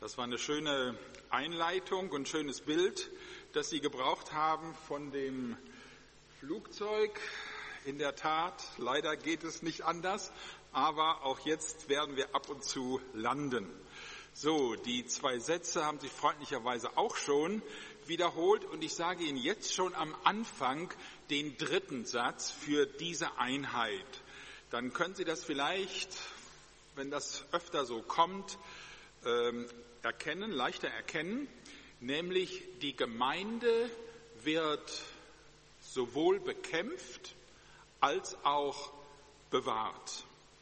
Das war eine schöne Einleitung und ein schönes Bild, das Sie gebraucht haben von dem Flugzeug. In der Tat, leider geht es nicht anders, aber auch jetzt werden wir ab und zu landen. So, die 2 Sätze haben sich freundlicherweise auch schon wiederholt und ich sage Ihnen jetzt schon am Anfang den 3. Satz für diese Einheit. Dann können Sie das vielleicht, wenn das öfter so kommt, leichter erkennen, nämlich die Gemeinde wird sowohl bekämpft als auch bewahrt.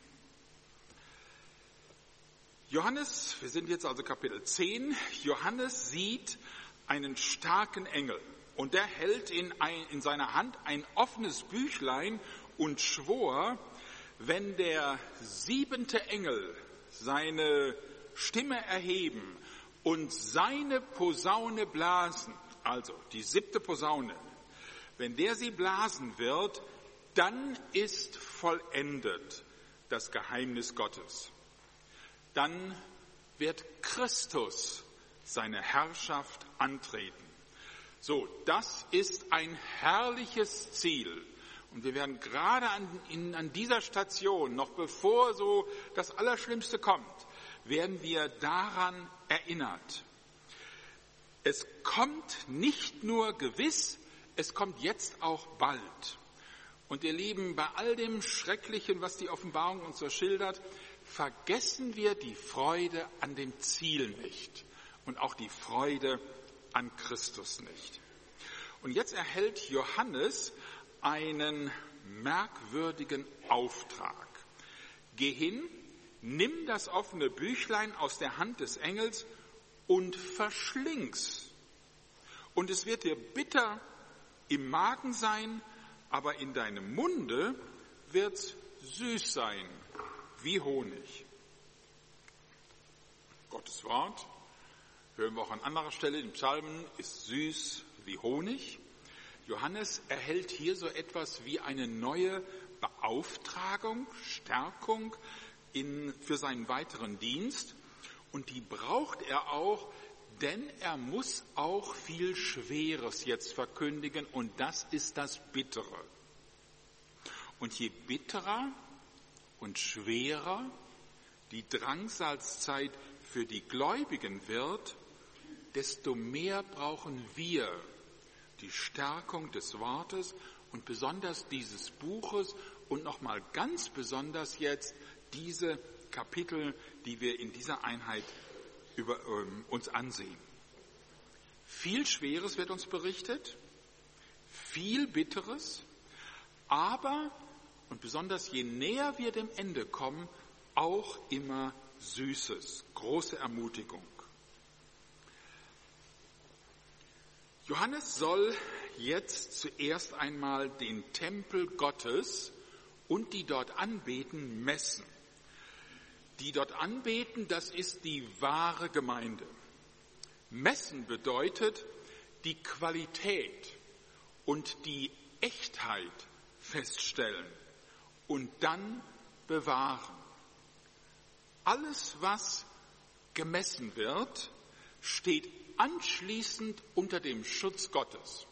Johannes, wir sind jetzt also Kapitel 10, Johannes sieht einen starken Engel und der hält in seiner Hand ein offenes Büchlein und schwor, wenn der 7. Engel seine Stimme erheben und seine Posaune blasen, also die 7. Posaune, wenn der sie blasen wird, dann ist vollendet das Geheimnis Gottes. Dann wird Christus seine Herrschaft antreten. So, das ist ein herrliches Ziel. Und wir werden gerade an dieser Station, noch bevor so das Allerschlimmste kommt, werden wir daran erinnert. Es kommt nicht nur gewiss, es kommt jetzt auch bald. Und ihr Lieben, bei all dem Schrecklichen, was die Offenbarung uns so schildert, vergessen wir die Freude an dem Ziel nicht und auch die Freude an Christus nicht. Und jetzt erhält Johannes einen merkwürdigen Auftrag. Geh hin, nimm das offene Büchlein aus der Hand des Engels und verschling's. Und es wird dir bitter im Magen sein, aber in deinem Munde wird's süß sein, wie Honig. Gottes Wort, hören wir auch an anderer Stelle im Psalmen, ist süß wie Honig. Johannes erhält hier so etwas wie eine neue Beauftragung, Stärkung für seinen weiteren Dienst. Und die braucht er auch, denn er muss auch viel Schweres jetzt verkündigen und das ist das Bittere. Und je bitterer und schwerer die Drangsalzzeit für die Gläubigen wird, desto mehr brauchen wir die Stärkung des Wortes und besonders dieses Buches und nochmal ganz besonders jetzt diese Kapitel, die wir in dieser Einheit uns ansehen. Viel Schweres wird uns berichtet, viel Bitteres, aber, und besonders je näher wir dem Ende kommen, auch immer Süßes, große Ermutigung. Johannes soll jetzt zuerst einmal den Tempel Gottes und die dort anbeten messen. Die dort anbeten, das ist die wahre Gemeinde. Messen bedeutet die Qualität und die Echtheit feststellen und dann bewahren. Alles, was gemessen wird, steht anschließend unter dem Schutz Gottes.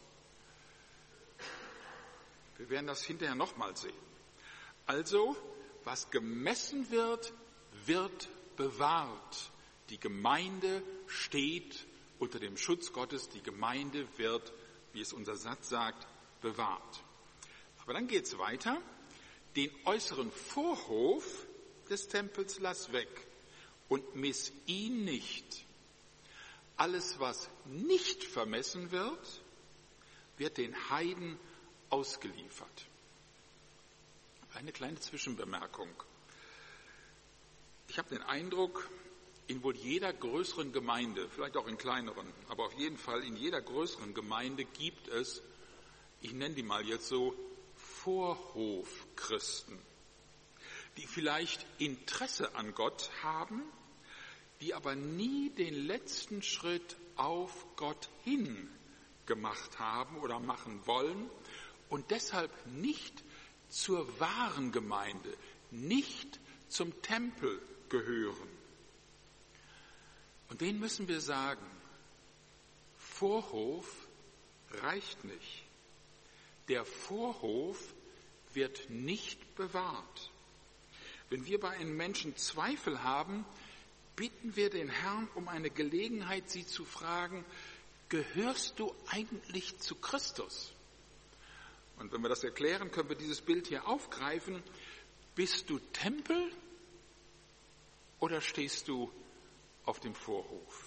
Wir werden das hinterher nochmal sehen. Also, was gemessen wird, wird bewahrt. Die Gemeinde steht unter dem Schutz Gottes. Die Gemeinde wird, wie es unser Satz sagt, bewahrt. Aber dann geht es weiter. Den äußeren Vorhof des Tempels lass weg und miss ihn nicht. Alles, was nicht vermessen wird, wird den Heiden ausgeliefert. Eine kleine Zwischenbemerkung. Ich habe den Eindruck, in wohl jeder größeren Gemeinde, vielleicht auch in kleineren, aber auf jeden Fall in jeder größeren Gemeinde gibt es, ich nenne die mal jetzt so, Vorhofchristen, die vielleicht Interesse an Gott haben, die aber nie den letzten Schritt auf Gott hin gemacht haben oder machen wollen und deshalb nicht zur wahren Gemeinde, nicht zum Tempel gehören. Und den müssen wir sagen, Vorhof reicht nicht. Der Vorhof wird nicht bewahrt. Wenn wir bei einem Menschen Zweifel haben, bitten wir den Herrn um eine Gelegenheit, sie zu fragen, gehörst du eigentlich zu Christus? Und wenn wir das erklären, können wir dieses Bild hier aufgreifen. Bist du Tempel oder stehst du auf dem Vorhof?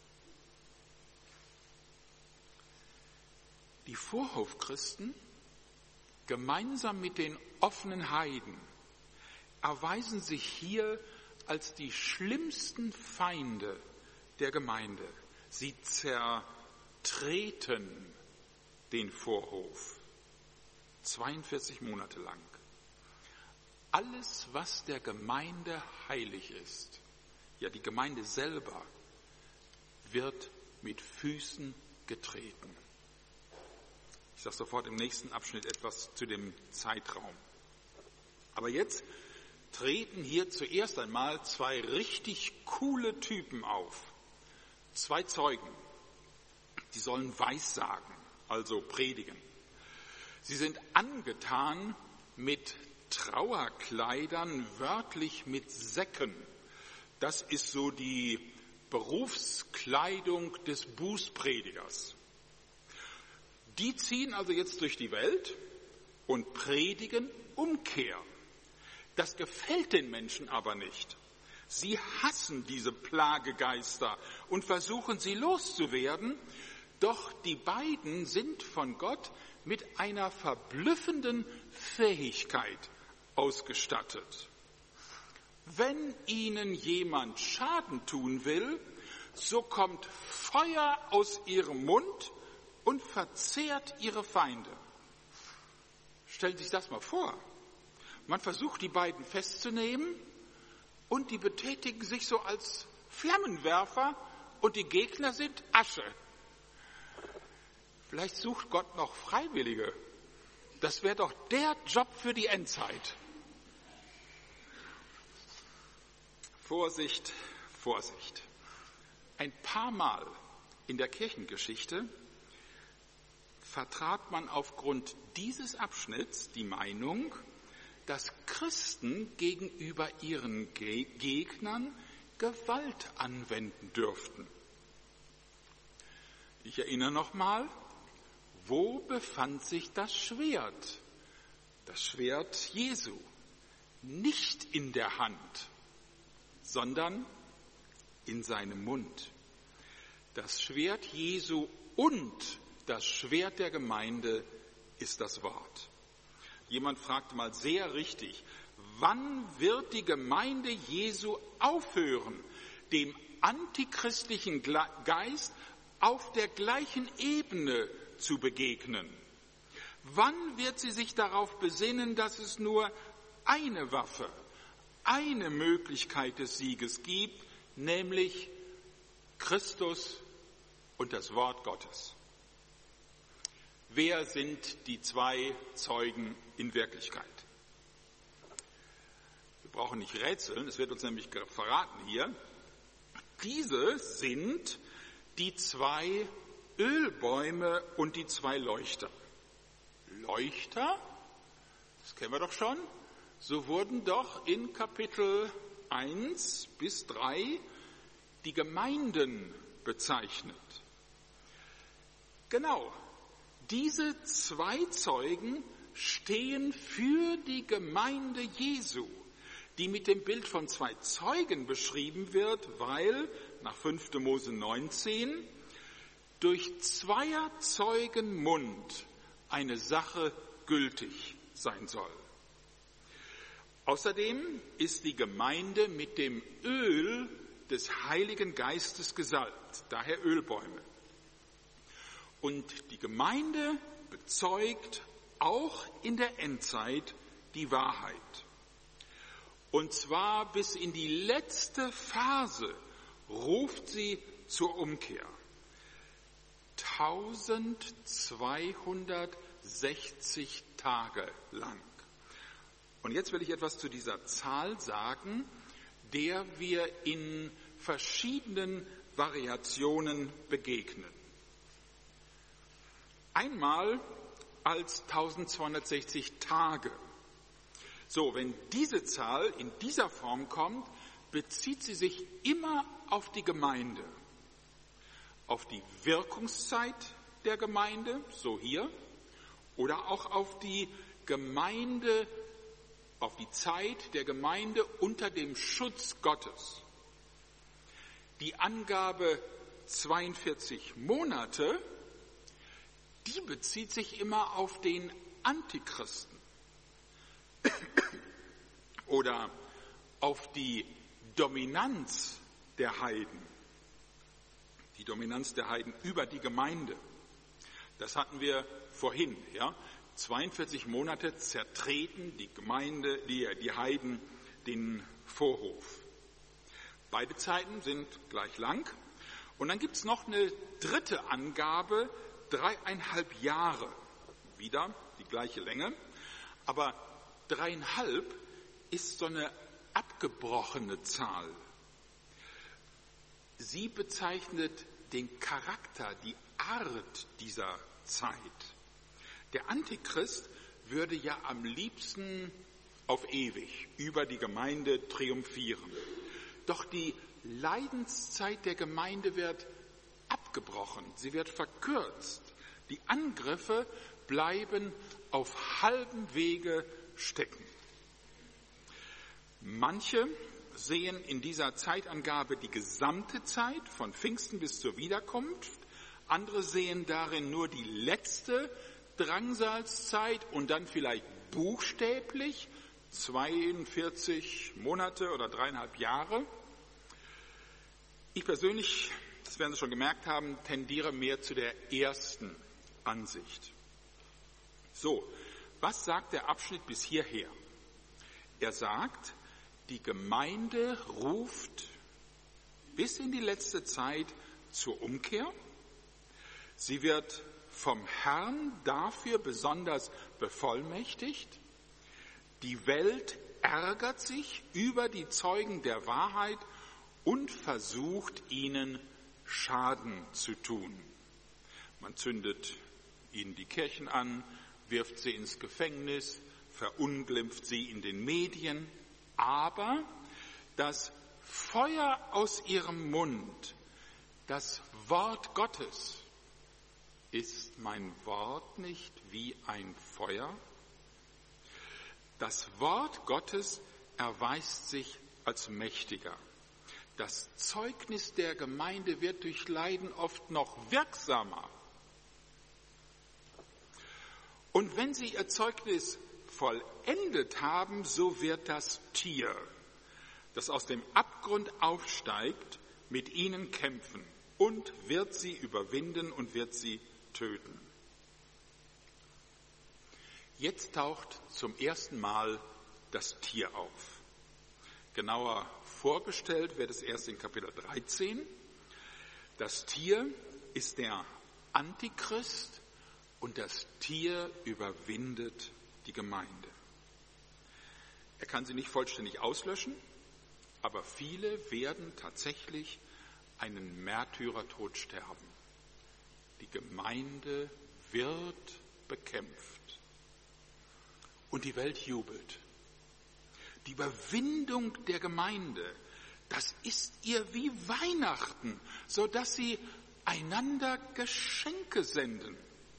Die Vorhofchristen, gemeinsam mit den offenen Heiden, erweisen sich hier als die schlimmsten Feinde der Gemeinde. Sie zertreten den Vorhof 42 Monate lang. Alles, was der Gemeinde heilig ist, ja die Gemeinde selber, wird mit Füßen getreten. Ich sage sofort im nächsten Abschnitt etwas zu dem Zeitraum. Aber jetzt treten hier zuerst einmal zwei richtig coole Typen auf. Zwei Zeugen, die sollen Weissagen, also predigen. Sie sind angetan mit Trauerkleidern, wörtlich mit Säcken. Das ist so die Berufskleidung des Bußpredigers. Die ziehen also jetzt durch die Welt und predigen Umkehr. Das gefällt den Menschen aber nicht. Sie hassen diese Plagegeister und versuchen sie loszuwerden. Doch die beiden sind von Gott mit einer verblüffenden Fähigkeit ausgestattet. Wenn ihnen jemand Schaden tun will, so kommt Feuer aus ihrem Mund und verzehrt ihre Feinde. Stellen Sie sich das mal vor. Man versucht, die beiden festzunehmen und die betätigen sich so als Flammenwerfer und die Gegner sind Asche. Vielleicht sucht Gott noch Freiwillige. Das wäre doch der Job für die Endzeit. Vorsicht, Vorsicht. Ein paar Mal in der Kirchengeschichte vertrat man aufgrund dieses Abschnitts die Meinung, dass Christen gegenüber ihren Gegnern Gewalt anwenden dürften. Ich erinnere nochmal, wo befand sich das Schwert? Das Schwert Jesu. Nicht in der Hand, sondern in seinem Mund. Das Schwert Jesu und das Schwert der Gemeinde ist das Wort. Jemand fragte mal sehr richtig, wann wird die Gemeinde Jesu aufhören, dem antichristlichen Geist auf der gleichen Ebene zu begegnen? Wann wird sie sich darauf besinnen, dass es nur eine Waffe, eine Möglichkeit des Sieges gibt, nämlich Christus und das Wort Gottes? Wer sind die zwei Zeugen in Wirklichkeit? Wir brauchen nicht rätseln, es wird uns nämlich verraten hier. Diese sind die zwei Ölbäume und die zwei Leuchter. Leuchter, das kennen wir doch schon, so wurden doch in Kapitel 1 bis 3 die Gemeinden bezeichnet. Genau. Diese zwei Zeugen stehen für die Gemeinde Jesu, die mit dem Bild von zwei Zeugen beschrieben wird, weil nach 5. Mose 19 durch zweier Zeugen Mund eine Sache gültig sein soll. Außerdem ist die Gemeinde mit dem Öl des Heiligen Geistes gesalbt, daher Ölbäume. Und die Gemeinde bezeugt auch in der Endzeit die Wahrheit. Und zwar bis in die letzte Phase ruft sie zur Umkehr. 1260 Tage lang. Und jetzt will ich etwas zu dieser Zahl sagen, der wir in verschiedenen Variationen begegnen. Einmal als 1260 Tage. So, wenn diese Zahl in dieser Form kommt, bezieht sie sich immer auf die Gemeinde, auf die Wirkungszeit der Gemeinde, so hier, oder auch auf die Gemeinde, auf die Zeit der Gemeinde unter dem Schutz Gottes. Die Angabe 42 Monate, die bezieht sich immer auf den Antichristen oder auf die Dominanz der Heiden. Die Dominanz der Heiden über die Gemeinde. Das hatten wir vorhin, ja. 42 Monate zertreten die Gemeinde, die Heiden den Vorhof. Beide Zeiten sind gleich lang. Und dann gibt es noch eine dritte Angabe, 3,5 Jahre. Wieder die gleiche Länge. Aber 3,5 ist so eine abgebrochene Zahl. Sie bezeichnet den Charakter, die Art dieser Zeit. Der Antichrist würde ja am liebsten auf ewig über die Gemeinde triumphieren. Doch die Leidenszeit der Gemeinde wird abgebrochen, sie wird verkürzt. Die Angriffe bleiben auf halbem Wege stecken. Manche sehen in dieser Zeitangabe die gesamte Zeit von Pfingsten bis zur Wiederkunft. Andere sehen darin nur die letzte Drangsalzzeit und dann vielleicht buchstäblich 42 Monate oder 3,5 Jahre. Ich persönlich, das werden Sie schon gemerkt haben, tendiere mehr zu der ersten Ansicht. So, was sagt der Abschnitt bis hierher? Er sagt, die Gemeinde ruft bis in die letzte Zeit zur Umkehr. Sie wird vom Herrn dafür besonders bevollmächtigt. Die Welt ärgert sich über die Zeugen der Wahrheit und versucht, ihnen Schaden zu tun. Man zündet ihnen die Kirchen an, wirft sie ins Gefängnis, verunglimpft sie in den Medien. Aber das Feuer aus ihrem Mund, das Wort Gottes, ist mein Wort nicht wie ein Feuer? Das Wort Gottes erweist sich als mächtiger. Das Zeugnis der Gemeinde wird durch Leiden oft noch wirksamer. Und wenn sie ihr Zeugnis vollendet haben, so wird das Tier, das aus dem Abgrund aufsteigt, mit ihnen kämpfen und wird sie überwinden und wird sie töten. Jetzt taucht zum ersten Mal das Tier auf. Genauer vorgestellt wird es erst in Kapitel 13. Das Tier ist der Antichrist und das Tier überwindet die Gemeinde. Er kann sie nicht vollständig auslöschen, aber viele werden tatsächlich einen Märtyrertod sterben. Die Gemeinde wird bekämpft und die Welt jubelt. Die Überwindung der Gemeinde, das ist ihr wie Weihnachten, sodass sie einander Geschenke senden.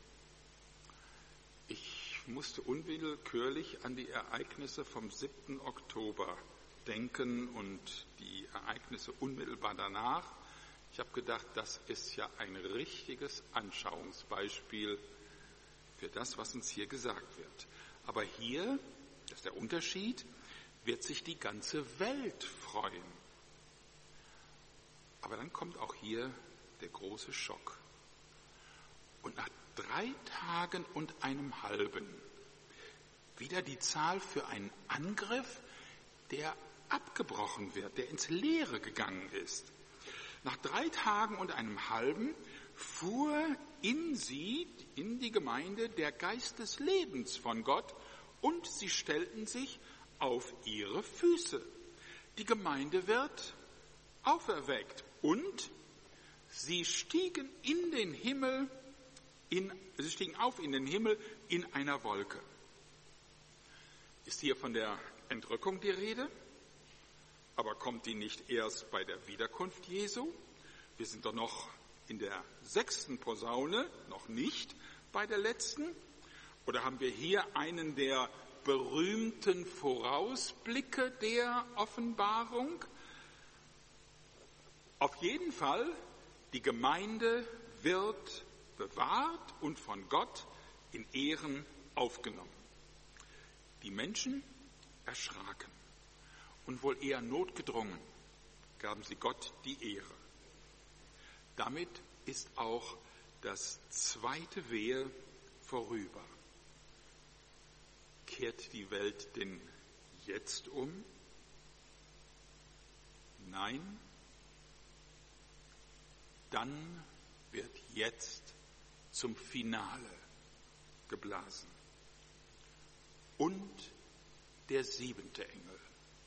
Ich musste unwillkürlich an die Ereignisse vom 7. Oktober denken und die Ereignisse unmittelbar danach. Ich habe gedacht, das ist ja ein richtiges Anschauungsbeispiel für das, was uns hier gesagt wird. Aber hier, das ist der Unterschied, wird sich die ganze Welt freuen. Aber dann kommt auch hier der große Schock. Und nach 3 Tagen und einem halben wieder die Zahl für einen Angriff, der abgebrochen wird, der ins Leere gegangen ist. Nach 3 Tagen und einem halben fuhr in sie, in die Gemeinde, der Geist des Lebens von Gott und sie stellten sich auf ihre Füße. Die Gemeinde wird auferweckt und Sie stiegen auf in den Himmel in einer Wolke. Ist hier von der Entrückung die Rede? Aber kommt die nicht erst bei der Wiederkunft Jesu? Wir sind doch noch in der 6. Posaune, noch nicht bei der letzten. Oder haben wir hier einen der berühmten Vorausblicke der Offenbarung? Auf jeden Fall, die Gemeinde wird bewahrt und von Gott in Ehren aufgenommen. Die Menschen erschraken und wohl eher notgedrungen gaben sie Gott die Ehre. Damit ist auch das zweite Wehe vorüber. Kehrt die Welt denn jetzt um? Nein. Dann wird jetzt zum Finale geblasen. Und der 7. Engel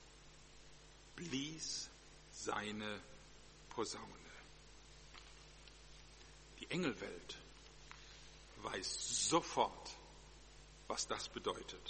blies seine Posaune. Die Engelwelt weiß sofort, was das bedeutet.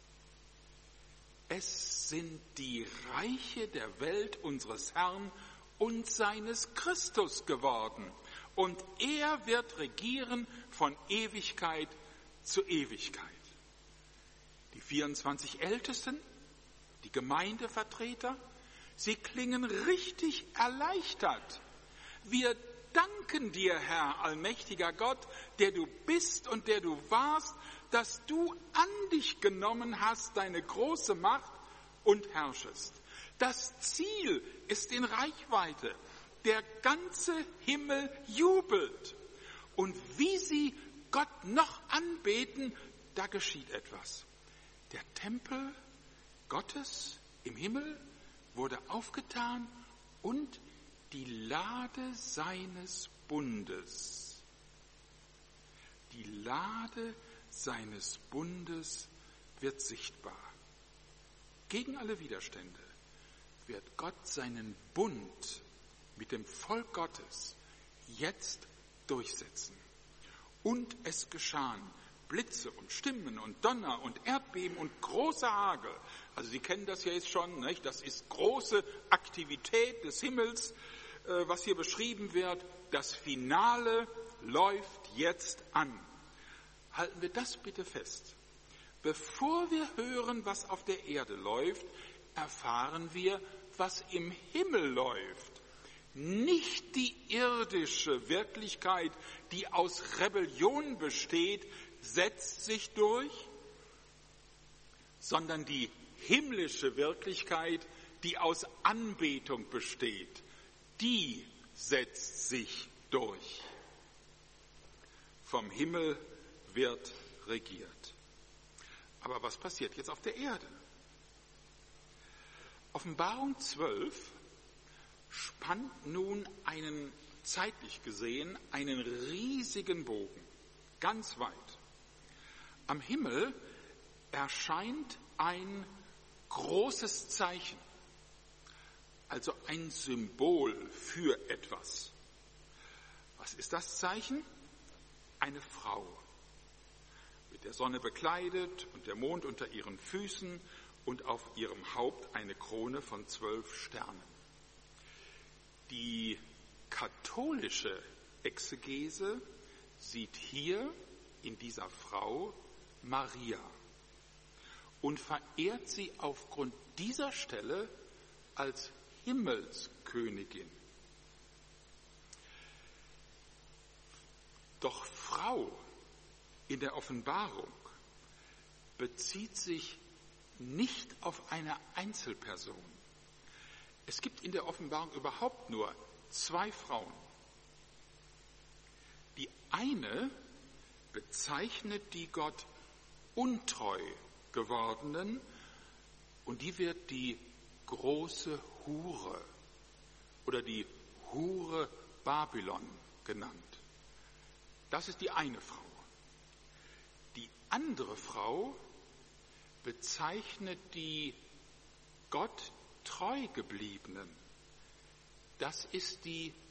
Es sind die Reiche der Welt unseres Herrn und seines Christus geworden. Und er wird regieren von Ewigkeit zu Ewigkeit. Die 24 Ältesten, die Gemeindevertreter, sie klingen richtig erleichtert. Wir danken dir, Herr, allmächtiger Gott, der du bist und der du warst, dass du an dich genommen hast, deine große Macht und herrschest. Das Ziel ist in Reichweite. Der ganze Himmel jubelt. Und wie sie Gott noch anbeten, da geschieht etwas. Der Tempel Gottes im Himmel wurde aufgetan und die Lade seines Bundes. Die Lade seines Bundes wird sichtbar. Gegen alle Widerstände wird Gott seinen Bund mit dem Volk Gottes jetzt durchsetzen. Und es geschahen Blitze und Stimmen und Donner und Erdbeben und großer Hagel. Also Sie kennen das ja jetzt schon, nicht? Das ist große Aktivität des Himmels, was hier beschrieben wird. Das Finale läuft jetzt an. Halten wir das bitte fest. Bevor wir hören, was auf der Erde läuft, erfahren wir, was im Himmel läuft. Nicht die irdische Wirklichkeit, die aus Rebellion besteht, setzt sich durch, sondern die himmlische Wirklichkeit, die aus Anbetung besteht, die setzt sich durch. Vom Himmel wird regiert. Aber was passiert jetzt auf der Erde? Offenbarung 12 spannt nun zeitlich gesehen, einen riesigen Bogen, ganz weit. Am Himmel erscheint ein großes Zeichen, also ein Symbol für etwas. Was ist das Zeichen? Eine Frau, mit der Sonne bekleidet und der Mond unter ihren Füßen und auf ihrem Haupt eine Krone von 12 Sternen. Die katholische Exegese sieht hier in dieser Frau Maria und verehrt sie aufgrund dieser Stelle als Himmelskönigin. Doch Frau in der Offenbarung bezieht sich nicht auf eine Einzelperson. Es gibt in der Offenbarung überhaupt nur 2 Frauen. Die eine bezeichnet die Gott untreu gewordenen und die wird die große Hure oder die Hure Babylon genannt. Das ist die eine Frau. Die andere Frau bezeichnet die Gott treu gebliebenen. Das ist die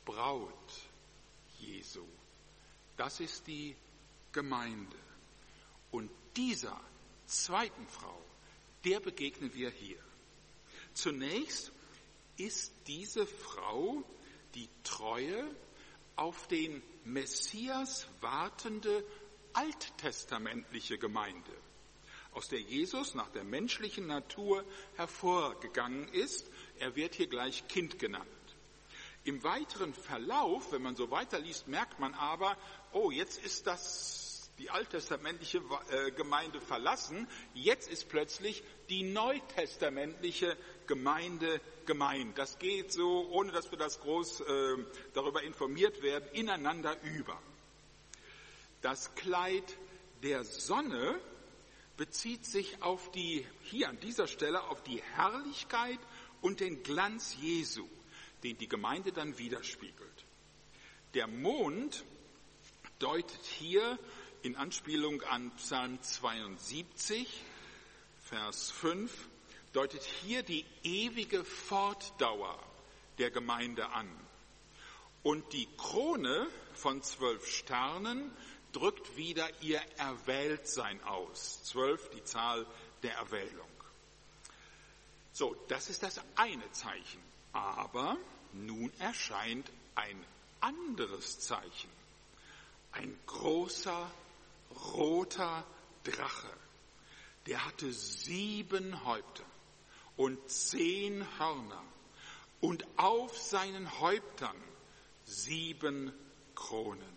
Braut Jesu. Das ist die Gemeinde. Und dieser zweiten Frau, der begegnen wir hier. Zunächst ist diese Frau die treue, auf den Messias wartende alttestamentliche Gemeinde, aus der Jesus nach der menschlichen Natur hervorgegangen ist. Er wird hier gleich Kind genannt. Im weiteren Verlauf, wenn man so weiterliest, merkt man aber, oh, jetzt ist die alttestamentliche Gemeinde verlassen, jetzt ist plötzlich die neutestamentliche Gemeinde gemeint. Das geht so, ohne dass wir das groß darüber informiert werden, ineinander über. Das Kleid der Sonne bezieht sich hier an dieser Stelle auf die Herrlichkeit und den Glanz Jesu, den die Gemeinde dann widerspiegelt. Der Mond deutet hier in Anspielung an Psalm 72, Vers 5, deutet hier die ewige Fortdauer der Gemeinde an. Und die Krone von 12 Sternen drückt wieder ihr Erwähltsein aus. 12, die Zahl der Erwählung. So, das ist das eine Zeichen. Aber nun erscheint ein anderes Zeichen. Ein großer, roter Drache. Der hatte 7 Häupter und 10 Hörner und auf seinen Häuptern 7 Kronen.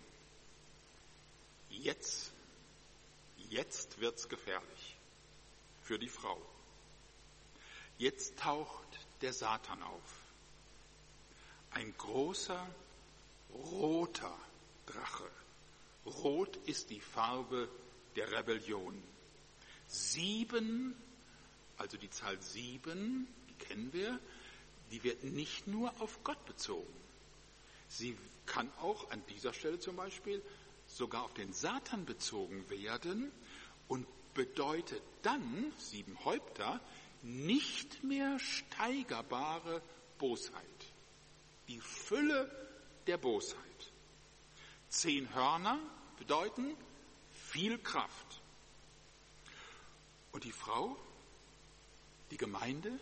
Jetzt wird's gefährlich für die Frau. Jetzt taucht der Satan auf. Ein großer, roter Drache. Rot ist die Farbe der Rebellion. 7, also die Zahl 7, die kennen wir, die wird nicht nur auf Gott bezogen. Sie kann auch an dieser Stelle zum Beispiel sogar auf den Satan bezogen werden und bedeutet dann, 7 Häupter, nicht mehr steigerbare Bosheit. Die Fülle der Bosheit. 10 Hörner bedeuten viel Kraft. Und die Frau, die Gemeinde,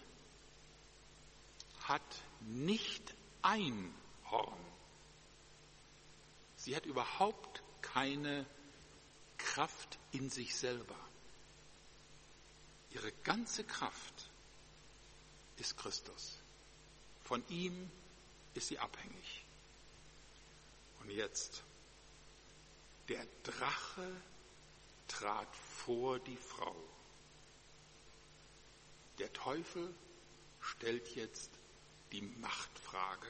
hat nicht ein Horn. Sie hat überhaupt keine Kraft in sich selber. Ihre ganze Kraft ist Christus. Von ihm ist sie abhängig. Und jetzt, der Drache trat vor die Frau. Der Teufel stellt jetzt die Machtfrage,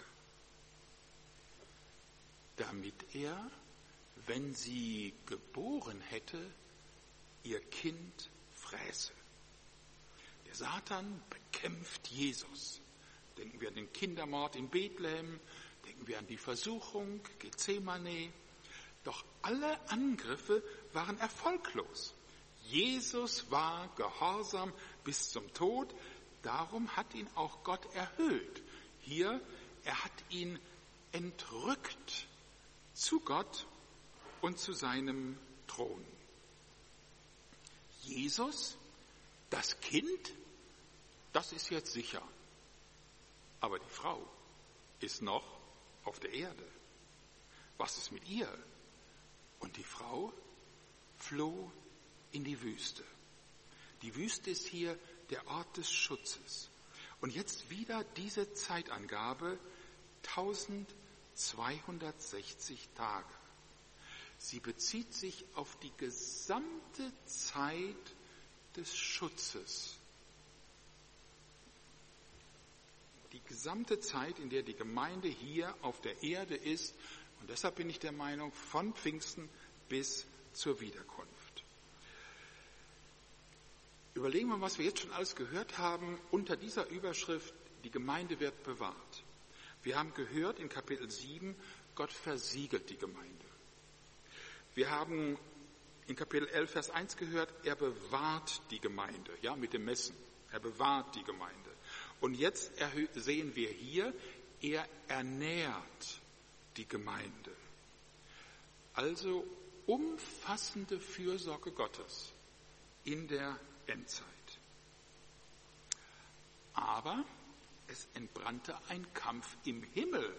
damit er, wenn sie geboren hätte, ihr Kind fräße. Der Satan bekämpft Jesus. Denken wir an den Kindermord in Bethlehem, denken wir an die Versuchung, Gethsemane. Doch alle Angriffe waren erfolglos. Jesus war gehorsam bis zum Tod, darum hat ihn auch Gott erhöht. Hier, er hat ihn entrückt zu Gott und zu seinem Thron. Jesus, das Kind, das ist jetzt sicher. Aber die Frau ist noch auf der Erde. Was ist mit ihr? Und die Frau floh in die Wüste. Die Wüste ist hier der Ort des Schutzes. Und jetzt wieder diese Zeitangabe, 1260 Tage. Sie bezieht sich auf die gesamte Zeit des Schutzes. Die gesamte Zeit, in der die Gemeinde hier auf der Erde ist. Und deshalb bin ich der Meinung, von Pfingsten bis zur Wiederkunft. Überlegen wir mal, was wir jetzt schon alles gehört haben unter dieser Überschrift, die Gemeinde wird bewahrt. Wir haben gehört in Kapitel 7, Gott versiegelt die Gemeinde. Wir haben in Kapitel 11, Vers 1 gehört, er bewahrt die Gemeinde, ja, mit dem Messen. Er bewahrt die Gemeinde. Und jetzt sehen wir hier, er ernährt die Gemeinde. Also umfassende Fürsorge Gottes in der Endzeit. Aber es entbrannte ein Kampf im Himmel.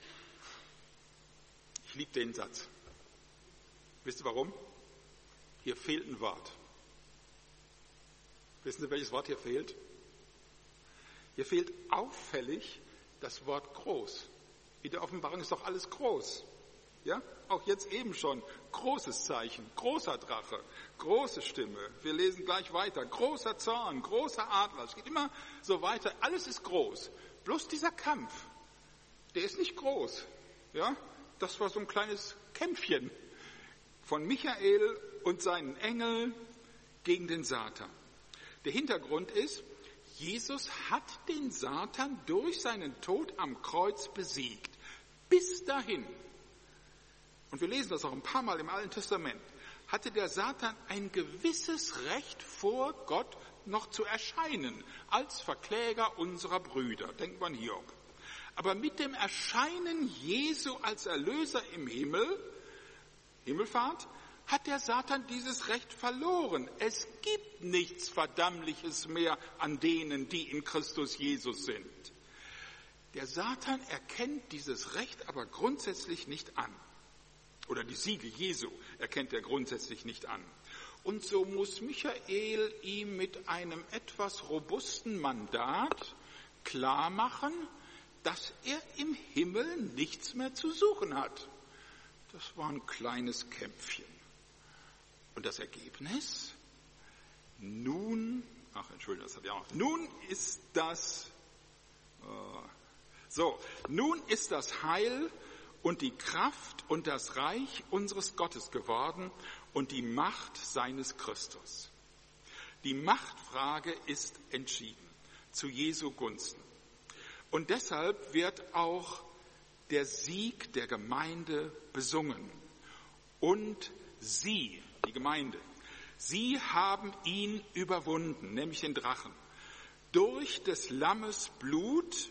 Ich liebe den Satz. Wisst ihr warum? Hier fehlt ein Wort. Wissen Sie, welches Wort hier fehlt? Hier fehlt auffällig das Wort groß. In der Offenbarung ist doch alles groß. Ja? Auch jetzt eben schon. Großes Zeichen, großer Drache, große Stimme. Wir lesen gleich weiter. Großer Zorn, großer Adler. Es geht immer so weiter. Alles ist groß. Bloß dieser Kampf, der ist nicht groß. Ja? Das war so ein kleines Kämpfchen von Michael und seinen Engeln gegen den Satan. Der Hintergrund ist, Jesus hat den Satan durch seinen Tod am Kreuz besiegt. Bis dahin, und wir lesen das auch ein paar Mal im Alten Testament, hatte der Satan ein gewisses Recht vor Gott noch zu erscheinen, als Verkläger unserer Brüder. Denkt man Hiob. Aber mit dem Erscheinen Jesu als Erlöser im Himmel, Himmelfahrt, hat der Satan dieses Recht verloren. Es gibt nichts Verdammliches mehr an denen, die in Christus Jesus sind. Der Satan erkennt dieses Recht aber grundsätzlich nicht an. Oder die Siege Jesu erkennt er grundsätzlich nicht an. Und so muss Michael ihm mit einem etwas robusten Mandat klarmachen, dass er im Himmel nichts mehr zu suchen hat. Das war ein kleines Kämpfchen. Und das Ergebnis? Nun ist das Heil und die Kraft und das Reich unseres Gottes geworden und die Macht seines Christus. Die Machtfrage ist entschieden, zu Jesu Gunsten. Und deshalb wird auch der Sieg der Gemeinde besungen. Und sie, die Gemeinde, sie haben ihn überwunden, nämlich den Drachen, durch des Lammes Blut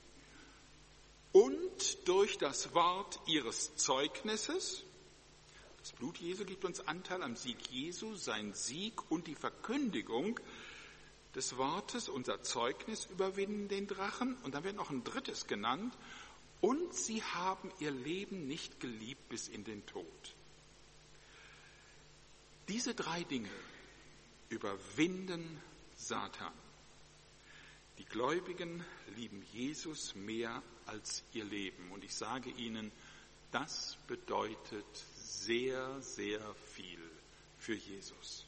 und durch das Wort ihres Zeugnisses. Das Blut Jesu gibt uns Anteil am Sieg Jesu, sein Sieg und die Verkündigung des Wortes, unser Zeugnis, überwinden den Drachen. Und dann wird noch ein drittes genannt. Und sie haben ihr Leben nicht geliebt bis in den Tod. Diese drei Dinge überwinden Satan. Die Gläubigen lieben Jesus mehr als ihr Leben. Und ich sage Ihnen, das bedeutet sehr, sehr viel für Jesus.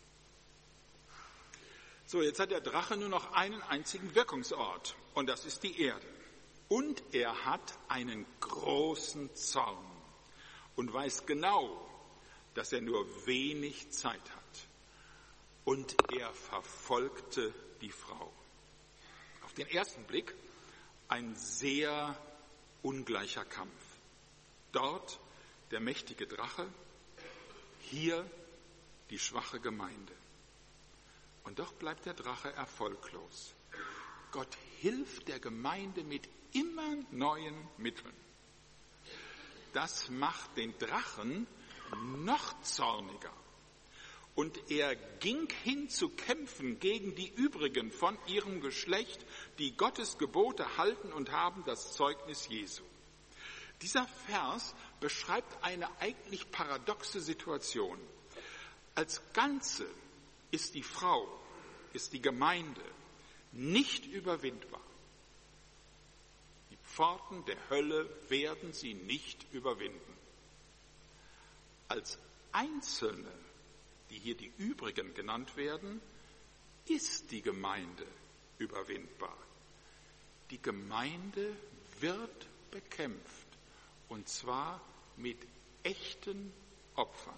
So, jetzt hat der Drache nur noch einen einzigen Wirkungsort. Und das ist die Erde. Und er hat einen großen Zorn und weiß genau, dass er nur wenig Zeit hat. Und er verfolgte die Frau. Auf den ersten Blick ein sehr ungleicher Kampf. Dort der mächtige Drache, hier die schwache Gemeinde. Und doch bleibt der Drache erfolglos. Gott hilft der Gemeinde mit immer neuen Mitteln. Das macht den Drachen noch zorniger. Und er ging hin zu kämpfen gegen die übrigen von ihrem Geschlecht, die Gottes Gebote halten und haben das Zeugnis Jesu. Dieser Vers beschreibt eine eigentlich paradoxe Situation. Als Ganze ist die Frau, ist die Gemeinde nicht überwindbar. Die Pforten der Hölle werden sie nicht überwinden. Als Einzelne, die hier die übrigen genannt werden, ist die Gemeinde überwindbar. Die Gemeinde wird bekämpft, und zwar mit echten Opfern.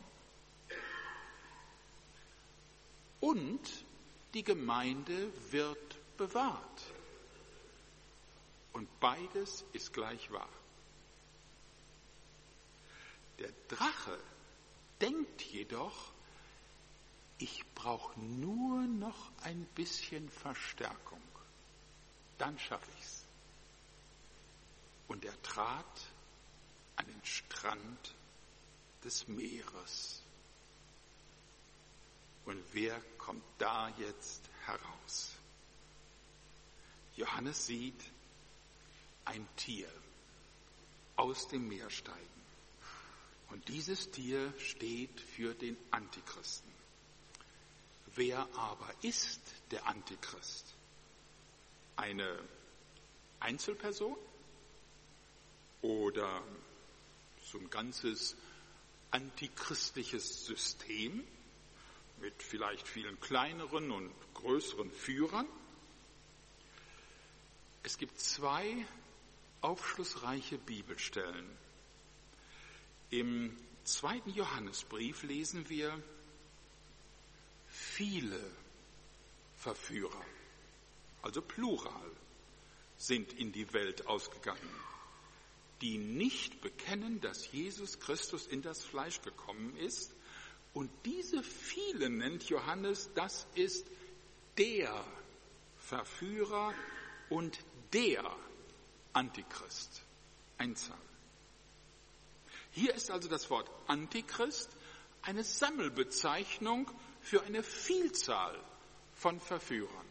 Und die Gemeinde wird bewahrt. Und beides ist gleich wahr. Der Drache denkt jedoch, ich brauche nur noch ein bisschen Verstärkung, dann schaffe ich's. Und er trat an den Strand des Meeres. Und wer kommt da jetzt heraus? Johannes sieht ein Tier aus dem Meer steigen. Und dieses Tier steht für den Antichristen. Wer aber ist der Antichrist? Eine Einzelperson oder so ein ganzes antichristliches System mit vielleicht vielen kleineren und größeren Führern? Es gibt 2 aufschlussreiche Bibelstellen. Im 2. Johannesbrief lesen wir: viele Verführer, also Plural, sind in die Welt ausgegangen, die nicht bekennen, dass Jesus Christus in das Fleisch gekommen ist. Und diese vielen nennt Johannes, das ist der Verführer und der Antichrist. Einzahl. Hier ist also das Wort Antichrist eine Sammelbezeichnung für eine Vielzahl von Verführern.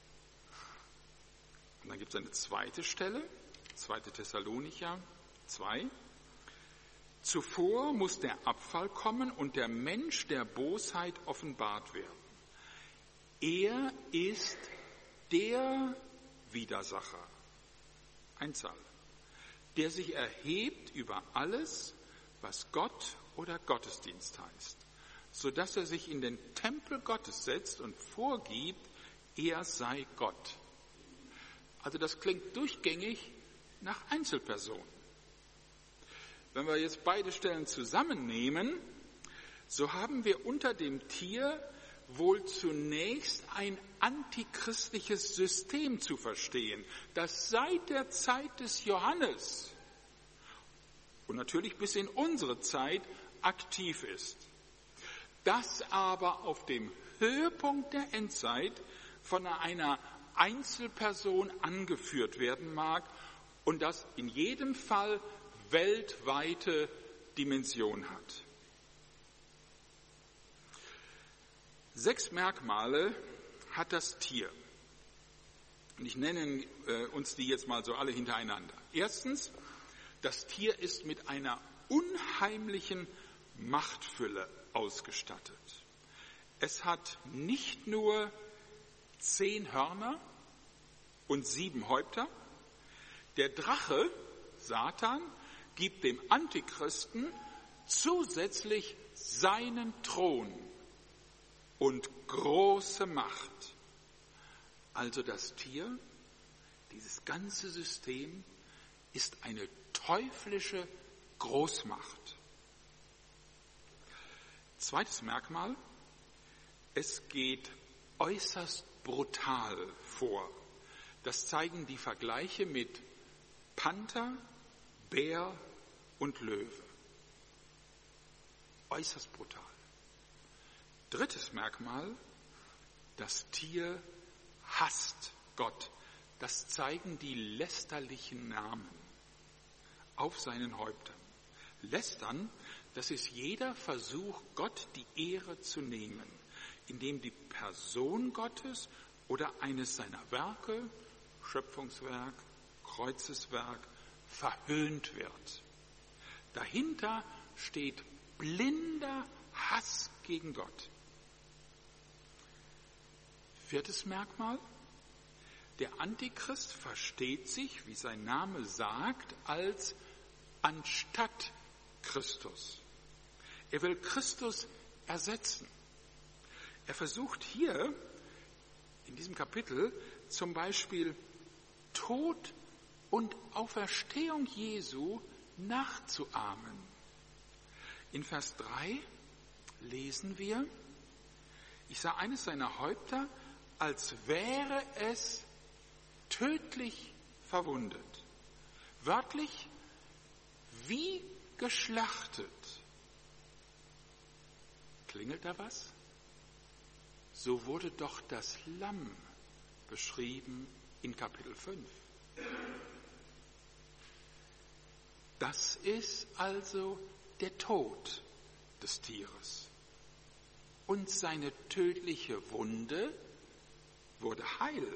Und dann gibt es eine zweite Stelle, 2. Thessalonicher 2. Zuvor muss der Abfall kommen und der Mensch der Bosheit offenbart werden. Er ist der Widersacher, Einzahl, der sich erhebt über alles, was Gott oder Gottesdienst heißt, sodass er sich in den Tempel Gottes setzt und vorgibt, er sei Gott. Also das klingt durchgängig nach Einzelpersonen. Wenn wir jetzt beide Stellen zusammennehmen, so haben wir unter dem Tier wohl zunächst ein antichristliches System zu verstehen, das seit der Zeit des Johannes und natürlich bis in unsere Zeit aktiv ist, das aber auf dem Höhepunkt der Endzeit von einer Einzelperson angeführt werden mag und das in jedem Fall weltweite Dimension hat. 6 Merkmale hat das Tier. Und ich nenne uns die jetzt mal so alle hintereinander. Erstens, das Tier ist mit einer unheimlichen Machtfülle ausgestattet. Es hat nicht nur 10 Hörner und 7 Häupter. Der Drache, Satan, gibt dem Antichristen zusätzlich seinen Thron und große Macht. Also das Tier, dieses ganze System, ist eine teuflische Großmacht. Zweites Merkmal, es geht äußerst brutal vor. Das zeigen die Vergleiche mit Panther, Bär und Löwe. Äußerst brutal. Drittes Merkmal, das Tier hasst Gott. Das zeigen die lästerlichen Namen auf seinen Häuptern. Lästern, das ist jeder Versuch, Gott die Ehre zu nehmen, indem die Person Gottes oder eines seiner Werke, Schöpfungswerk, Kreuzeswerk, verhöhnt wird. Dahinter steht blinder Hass gegen Gott. Viertes Merkmal, der Antichrist versteht sich, wie sein Name sagt, als anstatt Christus. Er will Christus ersetzen. Er versucht hier in diesem Kapitel zum Beispiel Tod und Auferstehung Jesu nachzuahmen. In Vers 3 lesen wir: Ich sah eines seiner Häupter, als wäre es tödlich verwundet. Wörtlich wie geschlachtet. Klingelt da was? So wurde doch das Lamm beschrieben in Kapitel 5. Das ist also der Tod des Tieres. Und seine tödliche Wunde wurde heil.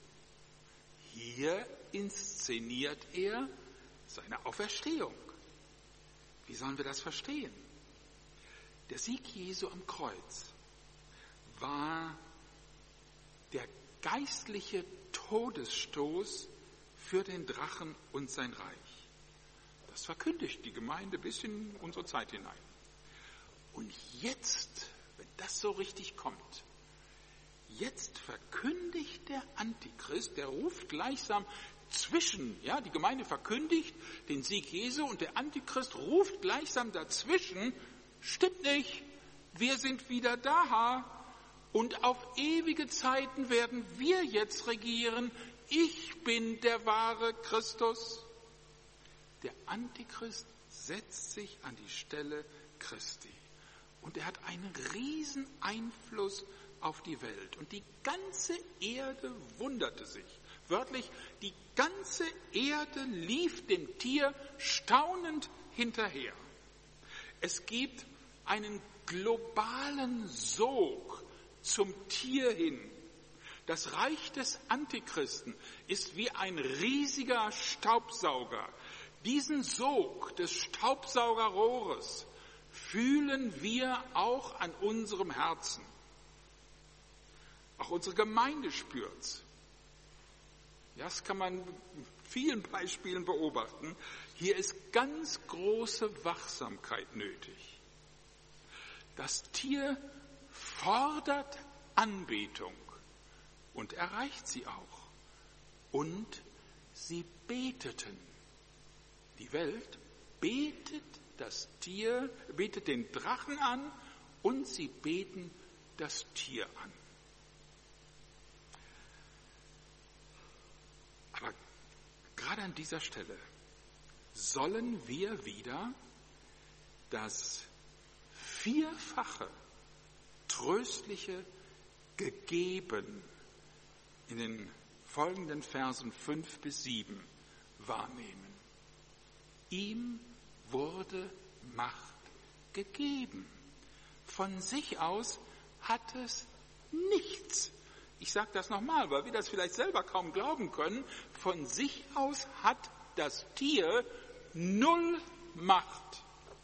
Hier inszeniert er seine Auferstehung. Wie sollen wir das verstehen? Der Sieg Jesu am Kreuz war der geistliche Todesstoß für den Drachen und sein Reich. Das verkündigt die Gemeinde bis in unsere Zeit hinein. Und jetzt, wenn das so richtig kommt, jetzt verkündigt der Antichrist, der ruft gleichsam zwischen, ja, die Gemeinde verkündigt den Sieg Jesu und der Antichrist ruft gleichsam dazwischen, stimmt nicht, wir sind wieder da und auf ewige Zeiten werden wir jetzt regieren, ich bin der wahre Christus. Der Antichrist setzt sich an die Stelle Christi und er hat einen riesen Einfluss auf die Welt und die ganze Erde wunderte sich. Wörtlich, die ganze Erde lief dem Tier staunend hinterher. Es gibt einen globalen Sog zum Tier hin. Das Reich des Antichristen ist wie ein riesiger Staubsauger. Diesen Sog des Staubsaugerrohres fühlen wir auch an unserem Herzen. Auch unsere Gemeinde spürt's. Ja, das kann man in vielen Beispielen beobachten. Hier ist ganz große Wachsamkeit nötig. Das Tier fordert Anbetung und erreicht sie auch. Und sie beteten. Die Welt betet das Tier, betet den Drachen an und sie beten das Tier an. Aber gerade an dieser Stelle sollen wir wieder das vierfache tröstliche gegeben in den folgenden Versen 5 bis 7 wahrnehmen. Ihm wurde Macht gegeben. Von sich aus hat es nichts. Ich sage das nochmal, weil wir das vielleicht selber kaum glauben können. Von sich aus hat das Tier null Macht.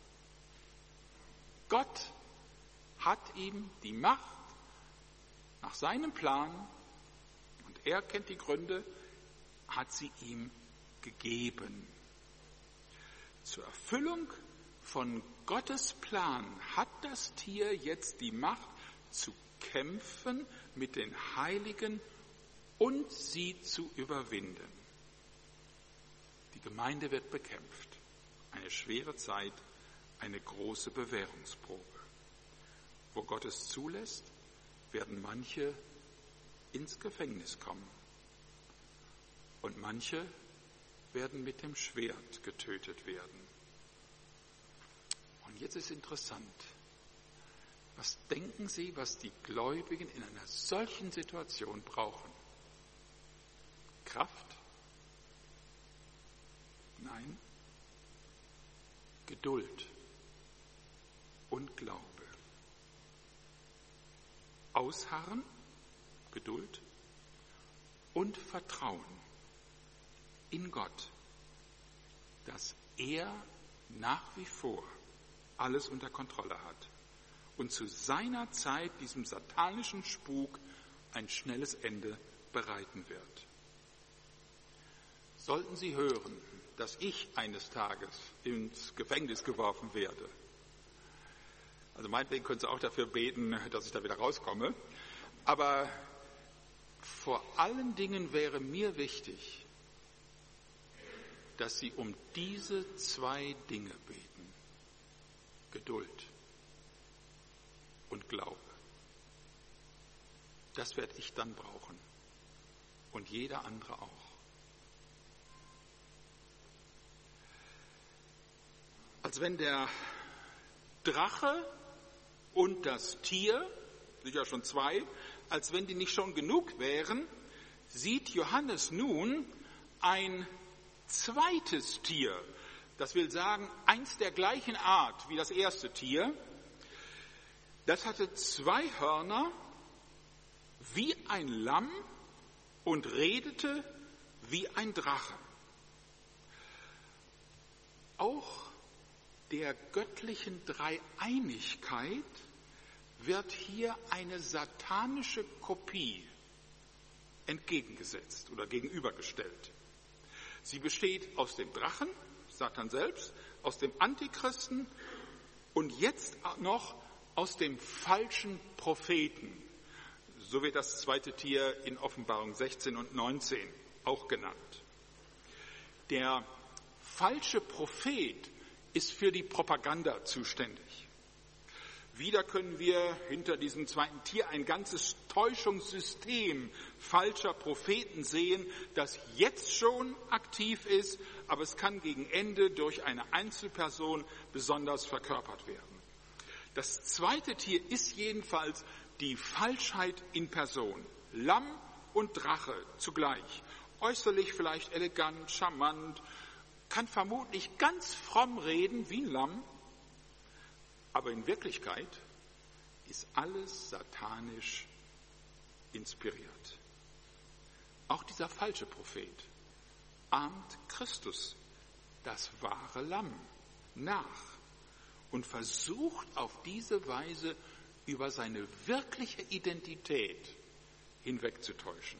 Gott hat ihm die Macht nach seinem Plan, und er kennt die Gründe, hat sie ihm gegeben. Zur Erfüllung von Gottes Plan hat das Tier jetzt die Macht zu kämpfen mit den Heiligen und sie zu überwinden. Die Gemeinde wird bekämpft. Eine schwere Zeit, eine große Bewährungsprobe. Wo Gott es zulässt, werden manche ins Gefängnis kommen. Und manche werden mit dem Schwert getötet werden. Und jetzt ist interessant. Was denken Sie, was die Gläubigen in einer solchen Situation brauchen? Kraft? Nein. Geduld und Glaube. Ausharren, Geduld und Vertrauen in Gott, dass er nach wie vor alles unter Kontrolle hat und zu seiner Zeit diesem satanischen Spuk ein schnelles Ende bereiten wird. Sollten Sie hören, dass ich eines Tages ins Gefängnis geworfen werde, also meinetwegen können Sie auch dafür beten, dass ich da wieder rauskomme, aber vor allen Dingen wäre mir wichtig, dass Sie um diese zwei Dinge beten: Geduld und Glaube. Das werde ich dann brauchen und jeder andere auch. Als wenn der Drache und das Tier, sicher schon zwei, als wenn die nicht schon genug wären, sieht Johannes nun ein zweites Tier, Das will sagen, eins der gleichen Art wie das erste Tier. Das hatte 2 Hörner wie ein Lamm und redete wie ein Drache. Auch der göttlichen Dreieinigkeit wird hier eine satanische Kopie entgegengesetzt oder gegenübergestellt. Sie besteht aus dem Drachen, Satan selbst, aus dem Antichristen und jetzt noch aus dem falschen Propheten. So wird das zweite Tier in Offenbarung 16 und 19 auch genannt. Der falsche Prophet ist für die Propaganda zuständig. Wieder können wir hinter diesem zweiten Tier ein ganzes Täuschungssystem falscher Propheten sehen, das jetzt schon aktiv ist, aber es kann gegen Ende durch eine Einzelperson besonders verkörpert werden. Das zweite Tier ist jedenfalls die Falschheit in Person. Lamm und Drache zugleich. Äußerlich vielleicht elegant, charmant, kann vermutlich ganz fromm reden wie ein Lamm, aber in Wirklichkeit ist alles satanisch inspiriert. Auch dieser falsche Prophet ahmt Christus, das wahre Lamm, nach und versucht auf diese Weise über seine wirkliche Identität hinwegzutäuschen.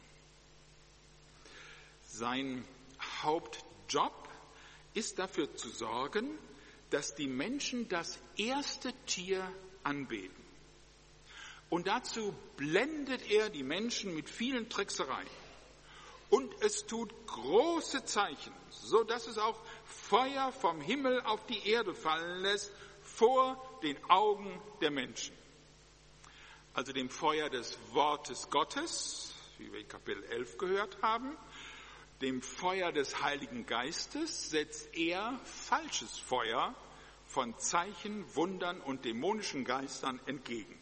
Sein Hauptjob ist dafür zu sorgen, dass die Menschen das erste Tier anbeten. Und dazu blendet er die Menschen mit vielen Tricksereien. Und es tut große Zeichen, so dass es auch Feuer vom Himmel auf die Erde fallen lässt, vor den Augen der Menschen. Also dem Feuer des Wortes Gottes, wie wir in Kapitel 11 gehört haben, dem Feuer des Heiligen Geistes setzt er falsches Feuer von Zeichen, Wundern und dämonischen Geistern entgegen.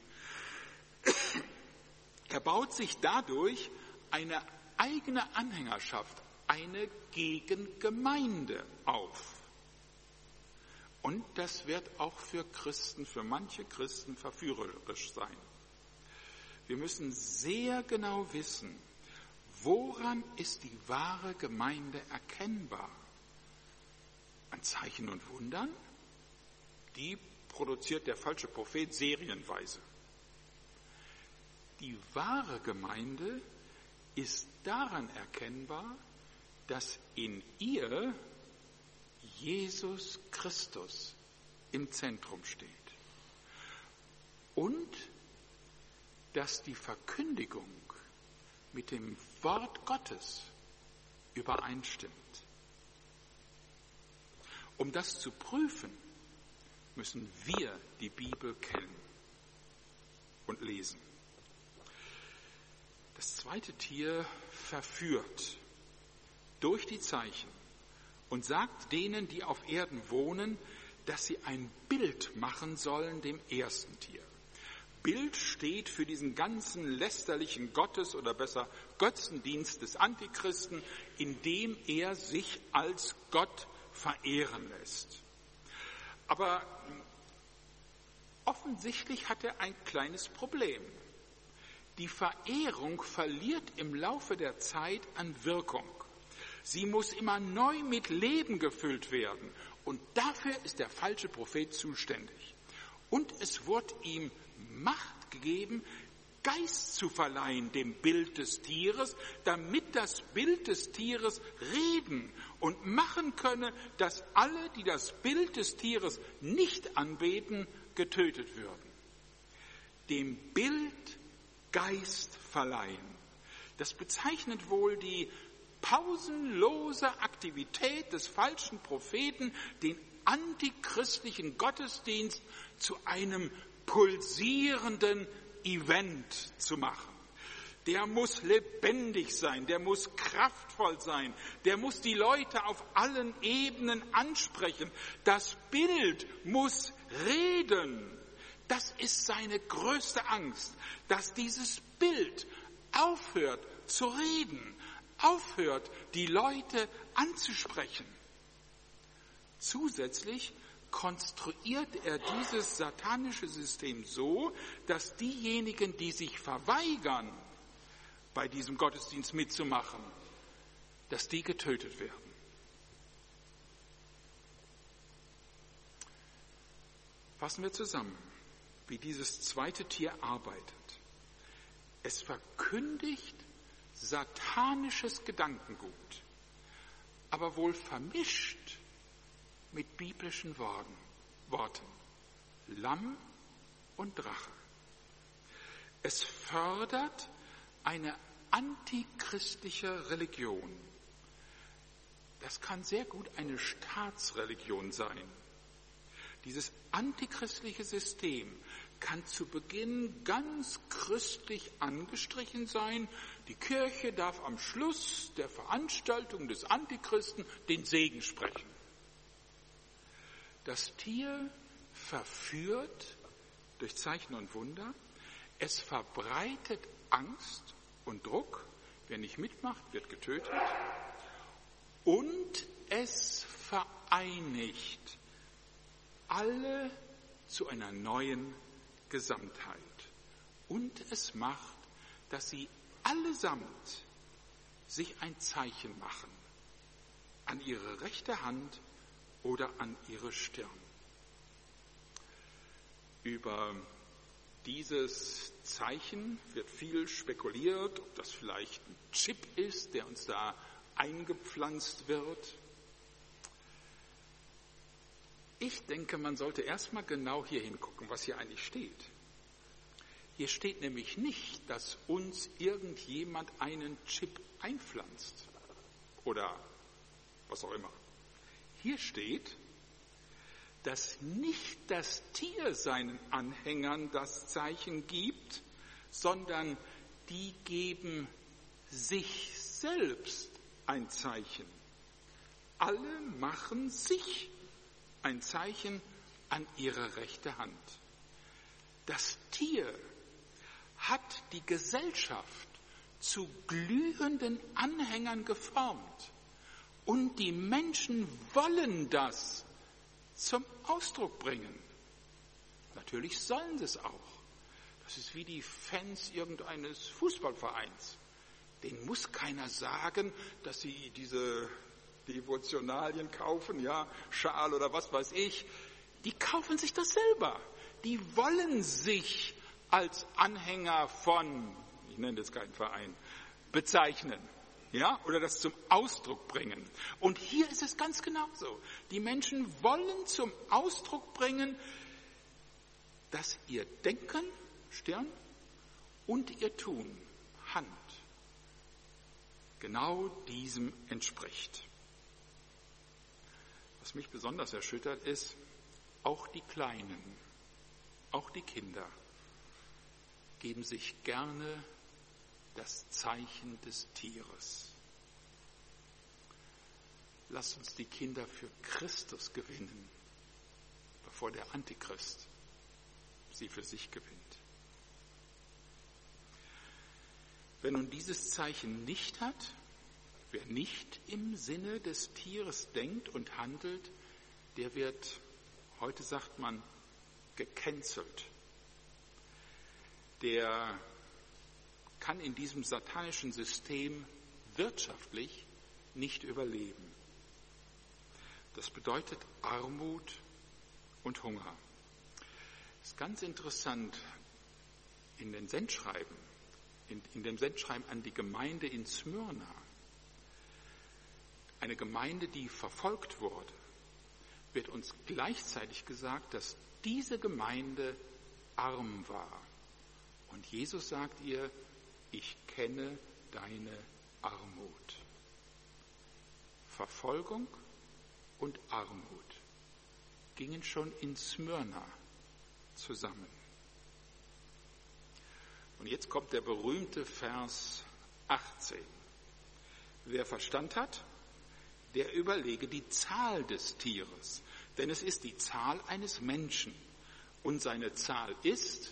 Er baut sich dadurch eine eigene Anhängerschaft, eine Gegengemeinde auf. Und das wird auch für Christen, für manche Christen verführerisch sein. Wir müssen sehr genau wissen, woran ist die wahre Gemeinde erkennbar? An Zeichen und Wundern? Die produziert der falsche Prophet serienweise. Die wahre Gemeinde ist daran erkennbar, dass in ihr Jesus Christus im Zentrum steht und dass die Verkündigung mit dem Wort Gottes übereinstimmt. Um das zu prüfen, müssen wir die Bibel kennen und lesen. Das zweite Tier verführt durch die Zeichen und sagt denen, die auf Erden wohnen, dass sie ein Bild machen sollen dem ersten Tier. Bild steht für diesen ganzen lästerlichen Gottes- oder besser Götzendienst des Antichristen, in dem er sich als Gott verehren lässt. Aber offensichtlich hat er ein kleines Problem. Die Verehrung verliert im Laufe der Zeit an Wirkung. Sie muss immer neu mit Leben gefüllt werden. Und dafür ist der falsche Prophet zuständig. Und es wird ihm Macht gegeben, Geist zu verleihen dem Bild des Tieres, damit das Bild des Tieres reden und machen könne, dass alle, die das Bild des Tieres nicht anbeten, getötet würden. Dem Bild Geist verleihen. Das bezeichnet wohl die pausenlose Aktivität des falschen Propheten, den antichristlichen Gottesdienst zu einem pulsierenden Event zu machen. Der muss lebendig sein, der muss kraftvoll sein, der muss die Leute auf allen Ebenen ansprechen. Das Bild muss reden. Das ist seine größte Angst, dass dieses Bild aufhört zu reden, aufhört, die Leute anzusprechen. Zusätzlich konstruiert er dieses satanische System so, dass diejenigen, die sich verweigern, bei diesem Gottesdienst mitzumachen, dass die getötet werden. Fassen wir zusammen, wie dieses zweite Tier arbeitet. Es verkündigt satanisches Gedankengut, aber wohl vermischt mit biblischen Worten. Lamm und Drache. Es fördert eine antichristliche Religion. Das kann sehr gut eine Staatsreligion sein. Dieses antichristliche System kann zu Beginn ganz christlich angestrichen sein. Die Kirche darf am Schluss der Veranstaltung des Antichristen den Segen sprechen. Das Tier verführt durch Zeichen und Wunder. Es verbreitet Angst und Druck. Wer nicht mitmacht, wird getötet. Und es vereinigt alle zu einer neuen Gesamtheit. Und es macht, dass sie allesamt sich ein Zeichen machen an ihre rechte Hand oder an ihre Stirn. Über dieses Zeichen wird viel spekuliert, ob das vielleicht ein Chip ist, der uns da eingepflanzt wird. Ich denke, man sollte erstmal genau hier hingucken, was hier eigentlich steht. Hier steht nämlich nicht, dass uns irgendjemand einen Chip einpflanzt oder was auch immer. Hier steht, dass nicht das Tier seinen Anhängern das Zeichen gibt, sondern die geben sich selbst ein Zeichen. Alle machen sich ein Zeichen an ihre rechte Hand. Das Tier hat die Gesellschaft zu glühenden Anhängern geformt und die Menschen wollen das zum Ausdruck bringen. Natürlich sollen sie es auch. Das ist wie die Fans irgendeines Fußballvereins. Denen muss keiner sagen, dass sie diese Devotionalien kaufen, ja, Schal oder was weiß ich. Die kaufen sich das selber. Die wollen sich als Anhänger von, ich nenne jetzt keinen Verein, bezeichnen. Ja, oder das zum Ausdruck bringen. Und hier ist es ganz genauso. Die Menschen wollen zum Ausdruck bringen, dass ihr Denken, Stirn, und ihr Tun, Hand, genau diesem entspricht. Was mich besonders erschüttert ist, auch die Kleinen, auch die Kinder geben sich gerne das Zeichen des Tieres. Lasst uns die Kinder für Christus gewinnen, bevor der Antichrist sie für sich gewinnt. Wer nun dieses Zeichen nicht hat, wer nicht im Sinne des Tieres denkt und handelt, der wird, heute sagt man, gecancelt. Der kann in diesem satanischen System wirtschaftlich nicht überleben. Das bedeutet Armut und Hunger. Das ist ganz interessant in den Sendschreiben, in dem Sendschreiben an die Gemeinde in Smyrna. Eine Gemeinde, die verfolgt wurde, wird uns gleichzeitig gesagt, dass diese Gemeinde arm war. Und Jesus sagt ihr, ich kenne deine Armut. Verfolgung und Armut gingen schon in Smyrna zusammen. Und jetzt kommt der berühmte Vers 18. Wer Verstand hat, der überlege die Zahl des Tieres, denn es ist die Zahl eines Menschen und seine Zahl ist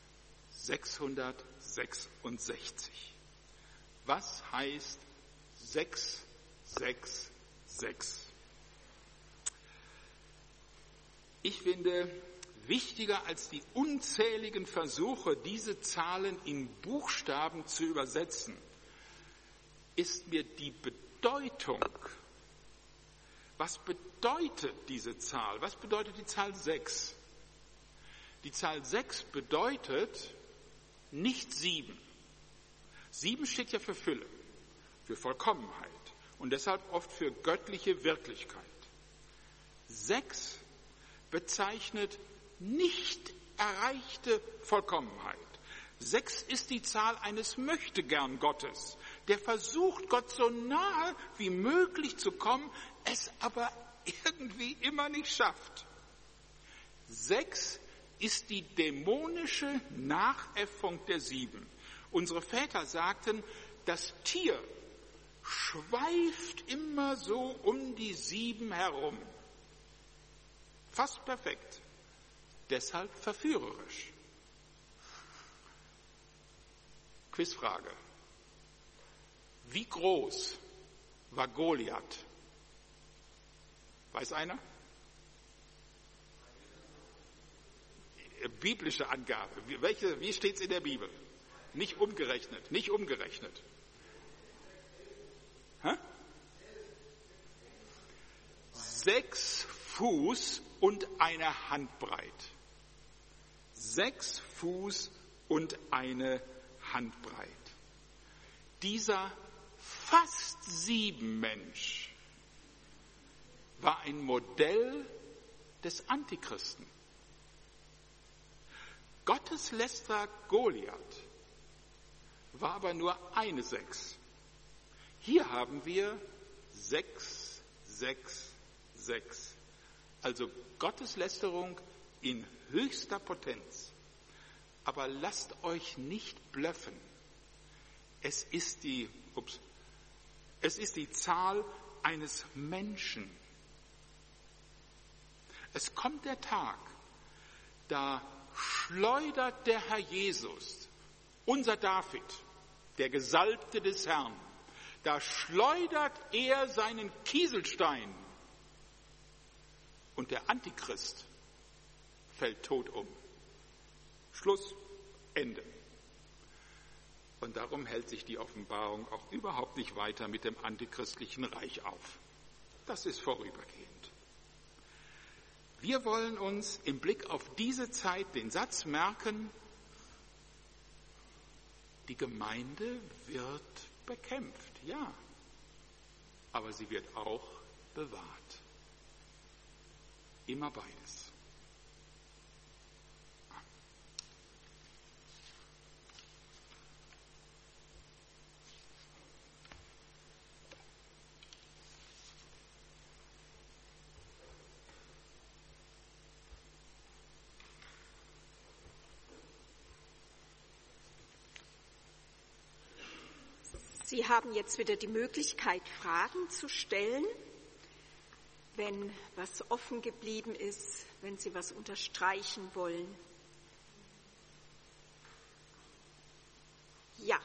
666. Was heißt 666? Ich finde, wichtiger als die unzähligen Versuche, diese Zahlen in Buchstaben zu übersetzen, ist mir die Bedeutung. Was bedeutet diese Zahl? Was bedeutet die Zahl 6? Die Zahl 6 bedeutet nicht 7. 7 steht ja für Fülle, für Vollkommenheit und deshalb oft für göttliche Wirklichkeit. 6 bezeichnet nicht erreichte Vollkommenheit. 6 ist die Zahl eines Möchtegern Gottes, der versucht, Gott so nahe wie möglich zu kommen, es aber irgendwie immer nicht schafft. 6 ist die dämonische Nachäffung der 7. Unsere Väter sagten, das Tier schweift immer so um die 7 herum. Fast perfekt. Deshalb verführerisch. Quizfrage. Wie groß war Goliath? Weiß einer? Biblische Angabe. Wie steht es in der Bibel? Nicht umgerechnet. 6 Fuß und eine Handbreit. 6 Fuß und eine Handbreit. Dieser fast 7 Mensch war ein Modell des Antichristen. Gotteslästerer Goliath war aber nur eine 6. Hier haben wir 6, 6, 6. Also Gotteslästerung in höchster Potenz. Aber lasst euch nicht blöffen. Es ist die Zahl eines Menschen. Es kommt der Tag, da schleudert der Herr Jesus, unser David, der Gesalbte des Herrn, da schleudert er seinen Kieselstein und der Antichrist fällt tot um. Schluss, Ende. Und darum hält sich die Offenbarung auch überhaupt nicht weiter mit dem antichristlichen Reich auf. Das ist vorübergehend. Wir wollen uns im Blick auf diese Zeit den Satz merken, die Gemeinde wird bekämpft, ja, aber sie wird auch bewahrt. Immer beides. Sie haben jetzt wieder die Möglichkeit, Fragen zu stellen, wenn was offen geblieben ist, wenn Sie was unterstreichen wollen. Ja.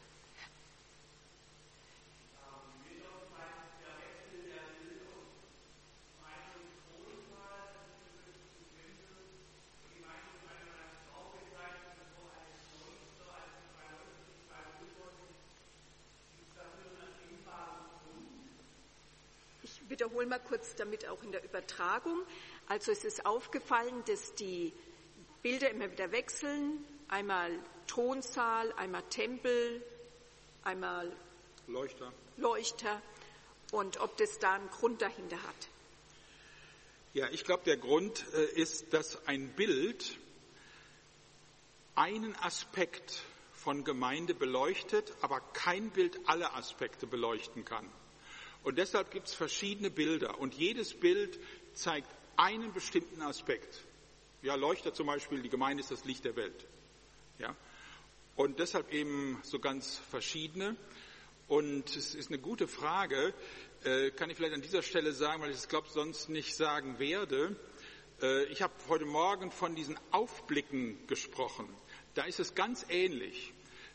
Ich wiederhole mal kurz, damit auch in der Übertragung. Also es ist aufgefallen, dass die Bilder immer wieder wechseln. Einmal Thronsaal, einmal Tempel, einmal Leuchter. Und ob das da einen Grund dahinter hat. Ja, ich glaube, der Grund ist, dass ein Bild einen Aspekt von Gemeinde beleuchtet, aber kein Bild alle Aspekte beleuchten kann. Und deshalb gibt es verschiedene Bilder und jedes Bild zeigt einen bestimmten Aspekt. Ja, Leuchter zum Beispiel, die Gemeinde ist das Licht der Welt. Ja, und deshalb eben so ganz verschiedene. Und es ist eine gute Frage, kann ich vielleicht an dieser Stelle sagen, weil ich es glaube sonst nicht sagen werde. Ich habe heute Morgen von diesen Aufblicken gesprochen. Da ist es ganz ähnlich.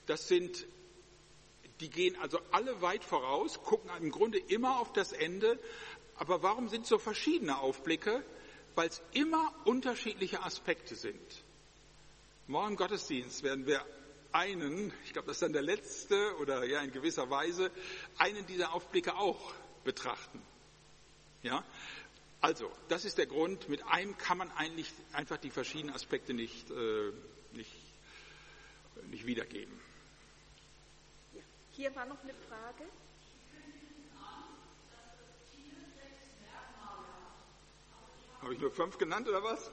Die gehen also alle weit voraus, gucken im Grunde immer auf das Ende. Aber warum sind so verschiedene Aufblicke? weil es immer unterschiedliche Aspekte sind. Morgen im Gottesdienst werden wir ich glaube, das ist dann der letzte oder ja in gewisser Weise, einen dieser Aufblicke auch betrachten. Ja? Also, das ist der Grund, mit einem kann man eigentlich einfach die verschiedenen Aspekte nicht wiedergeben. Ja. Hier war noch eine Frage. Habe ich nur 5 genannt oder was?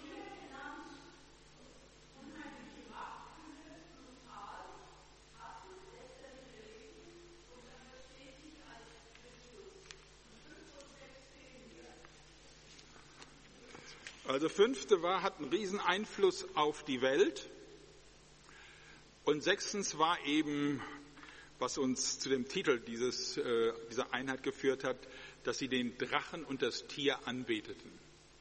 Also 5. hat einen riesen Einfluss auf die Welt. Und 6. war eben, was uns zu dem Titel dieser Einheit geführt hat, dass sie den Drachen und das Tier anbeteten.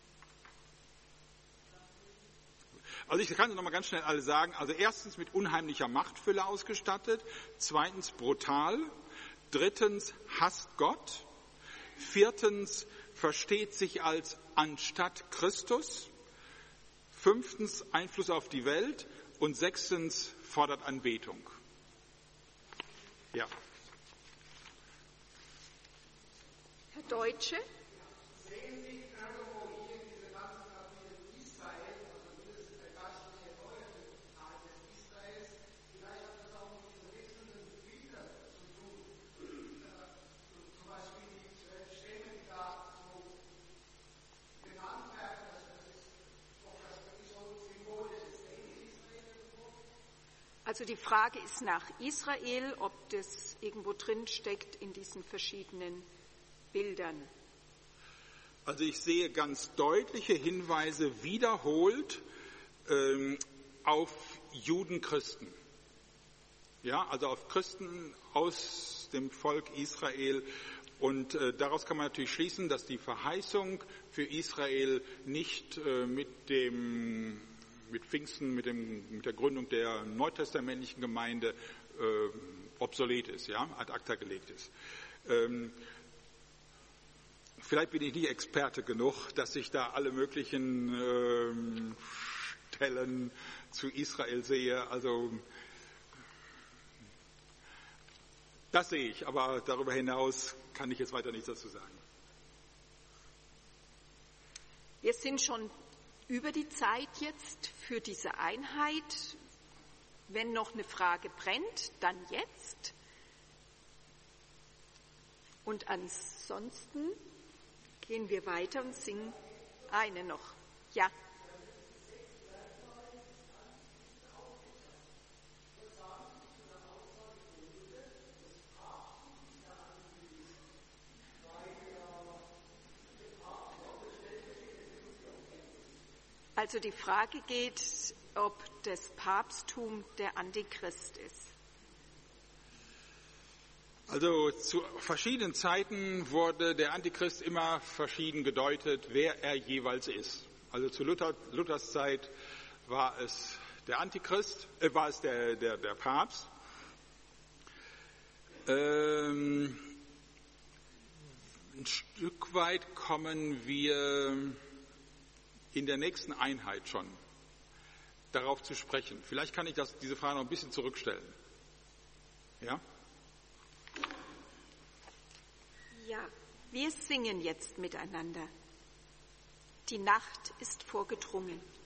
Also ich kann es nochmal ganz schnell alle sagen. Also 1. mit unheimlicher Machtfülle ausgestattet. 2. brutal. 3. hasst Gott. 4. versteht sich als anstatt Christus. 5. Einfluss auf die Welt. Und 6. fordert Anbetung. Ja. Herr Deutsche? Sehen Sie irgendwo hier diese ganzen Kapitel Israel, also mindestens der gastliche neue Teil des Israels, vielleicht hat das auch mit diesen wechselnden Bildern zu tun. Zum Beispiel die 12 Stämme, die da so genannt werden, das ist doch das wirklich so symbolisches Israel. Also die Frage ist nach Israel, ob das irgendwo drin steckt in diesen verschiedenen Bildern. Also ich sehe ganz deutliche Hinweise wiederholt auf Juden-Christen. Ja, also auf Christen aus dem Volk Israel. Und daraus kann man natürlich schließen, dass die Verheißung für Israel nicht mit Pfingsten, mit der Gründung der neutestamentlichen Gemeinde obsolet ist, ja, ad acta gelegt ist. Vielleicht bin ich nicht Experte genug, dass ich da alle möglichen Stellen zu Israel sehe. Also das sehe ich, aber darüber hinaus kann ich jetzt weiter nichts dazu sagen. Wir sind schon über die Zeit jetzt für diese Einheit. Wenn noch eine Frage brennt, dann jetzt. Und ansonsten gehen wir weiter und singen eine noch. Ja. Also die Frage geht, ob das Papsttum der Antichrist ist. Also zu verschiedenen Zeiten wurde der Antichrist immer verschieden gedeutet, wer er jeweils ist. Also zu Luthers Zeit war es der Antichrist, war es der Papst. Ein Stück weit kommen wir in der nächsten Einheit schon darauf zu sprechen. Vielleicht kann ich diese Frage noch ein bisschen zurückstellen. Ja? Ja, wir singen jetzt miteinander. Die Nacht ist vorgedrungen.